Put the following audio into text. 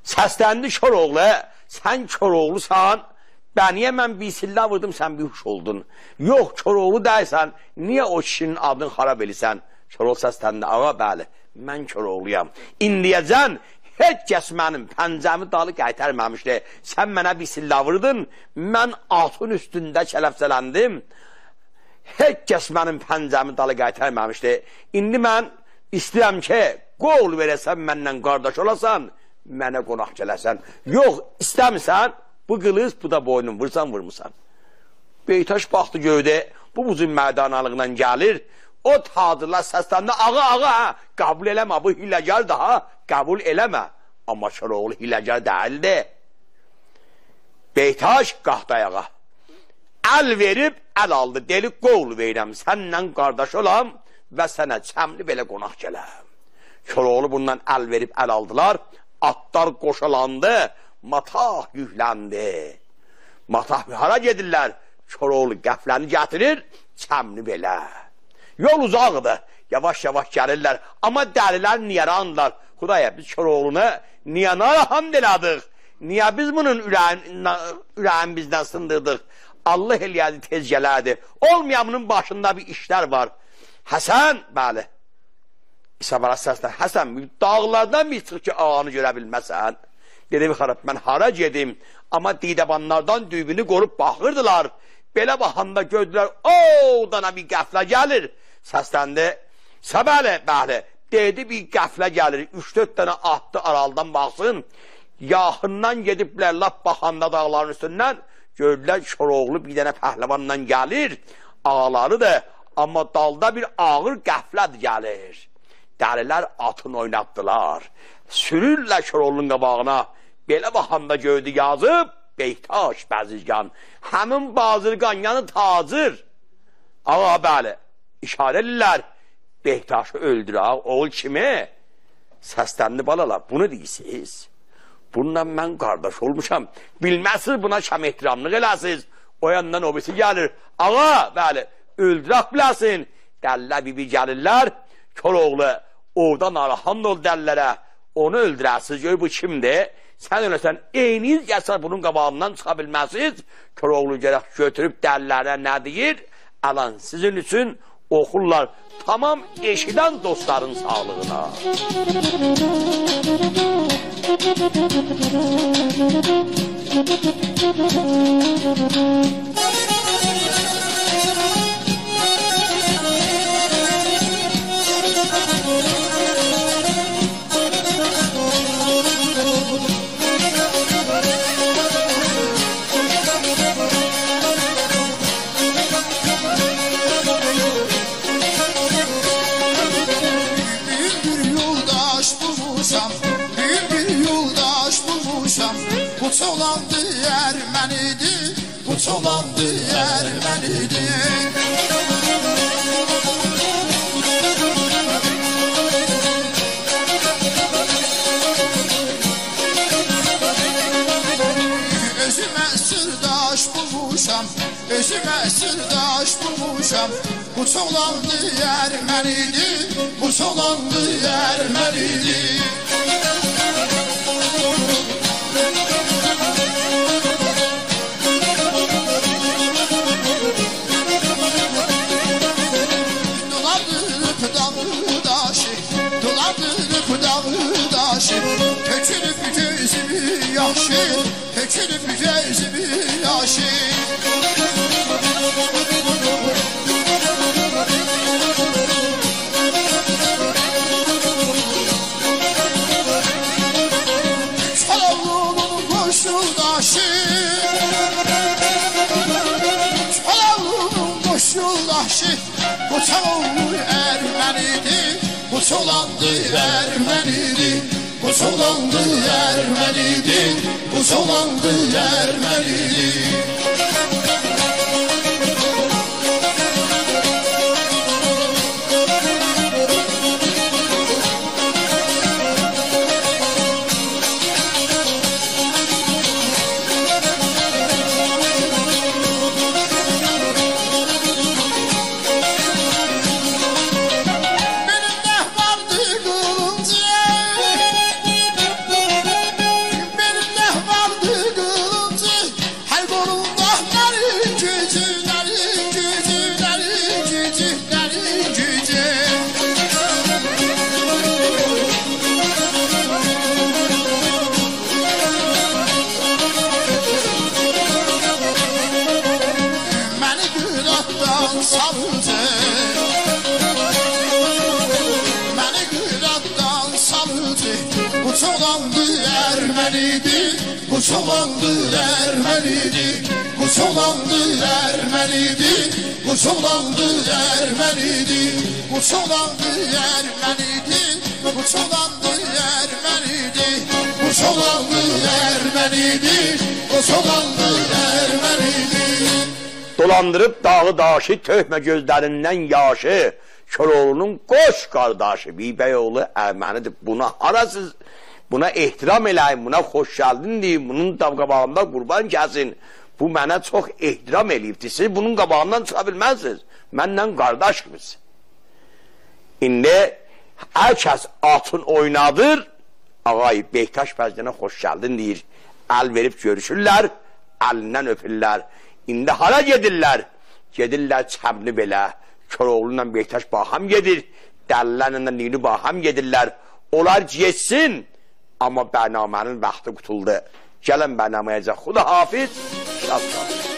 Səsləndi Koroğlu, sən Koroğlusan, bəniyə mən bir sillə vurdum, sən bir huş oldun. Yox, Koroğlu deyilsən, niyə o kişinin adını xarab edirsən? Koroğlu səsləndi, ağa, bəli, mən Koroğluyam. İndiyəcən, heç kəs mənim pəncəmi dalı qaytarmamışdı. Sən mənə bir sillə vurdun, mən atın üstündə kələfsələndim. Heç kəs mənim pəncəmi dalı qaytarmamışdı. İndi mən istəyirəm ki, qol verəsən, məndən qardaş olasan, mənə qonaq gələsən. Yox, istəmirsən, bu qılız, bu da boynun, vursan, vurmusan. Beytaş baxdı göydə, bu buzun meydanalığına gəlir, o tadırlar səsləndə, ağa, qəbul eləmə, bu hiləgər daha, qəbul eləmə. Amma Koroğlu hiləgər deyildi. Beytaş qalxdı ayağa. Əl verib, əl aldı, deli qol verirəm, səndən qardaş olam və sənə çəmli belə qonaq gələm. Koroğlu bundan əl verib, əl aldılar, atlar qoşalandı, matah yükləndi. Matah hara gedirlər? Koroğlu qəfləni gətirir, çəmli belə. Yol uzaqdır, yavaş-yavaş gəlirlər, amma dəlilər niyarandılar. Xudaya, biz Koroğlunu niyə narahat elədik? Niyə biz bunun ürəyin bizdən sındırdıq? Allah eləyədi, tez gələrdi. Olmayanın başında bir işlər var. Həsən, bəli, İsabara səslə, Həsən, dağlardan bir çıx ki, ağanı görə bilməsən. Dedim, xarab, mən hara gedim? Amma didəbanlardan düyünü qorub baxırdılar. Belə baxanda gördülər, dana bir qəflə gəlir. Səsləndi, səbəli, bəli, dedi bir qəflə gəlir, 3-4 dənə atdı araldan baxsın. Yaxından gediblər, lap baxanda dağların üstündən, gördülər Koroğlu bir dənə pəhləvanla gəlir, ağaları da, amma dalda bir ağır qəfləd gəlir. Dəlilər atını oynatdılar, sürürlər Koroğlunun qabağına, belə baxanda gördü yazıb, Beytaş Bəzirgan, həmin Bazırgan, yəni tacir. Ağa, bəli, işarə edirlər, Beytaşı öldürək, oğul kimi? Səsləndi balalar, bunu deyirsiniz. Bununla mən qardaş olmuşam, bilməsiz buna şəm ehtiramlıq eləsiz. O yandan o birisi gəlir, ağa, bəli, öldürək biləsin. Dəllər bir gəlirlər, Koroğlu, orada narahat ol dəllərə, onu öldürəsiz, gör bu kimdir? Sən öləsən, eyniz gəlsə bunun qabağından çıxa bilməsiz. Koroğlu gərək götürüb dəllərə nə deyir? Alan, sizin üçün oxurlar, tamam eşidən dostların sağlığına. Bu çolandı Ermənidir, bu çolandı Ermənidir. Özümə sırdaş bulmuşam, özümə sırdaş bulmuşam. Bu çolandı Ermənidir, bu çolandı Ermənidir. Tökülüb gözümü yaxşı, tökülüb gözümü yaxşı. Koroğlunun qoşuldaşı, Koroğlunun qoşuldaşı, bu çolandı Ermənidir, bu çolandı Ermənidir. Bu çolandı Ermənidir, bu çolandı Ermənidir. Ermənidi, bu soğanlı Ermənidi, bu soğanlı Ermənidi, bu soğanlı Ermənidi, bu soğanlı Ermənidi, bu soğanlı Ermənidi, bu soğanlı Ermənidi, bu soğanlı Ermənidi. Dolandırıb dağı daşı, töhmə gözlərindən yaşı, Köroğlunun qoş qardaşı, Bibəyoğlu Ermənidir. Buna arasız, buna ehtiram eləyin, buna xoş gəldin deyin, bunun qabağında qurban kəsin. Bu mənə çox ehtiram eləyibdir. Siz bunun qabağından çıxa bilməzsiniz. Mənlə qardaş gibisiz. İndi hər kəs atın oynadır, ağay Beytaş Bəzdənə xoş gəldin deyir. Əl verib görüşürlər, əlindən öpürlər. İndi hara gedirlər? Gedirlər Çəmli belə. Köroğlu ilə Beytaş baham gedir. Dəllərlə Nini baham gedirlər. Onlar geçsin. Amma bərnamənin vaxtı qutuldu. Gələn bərnaməyə Xuda hafiz. Şad qalın.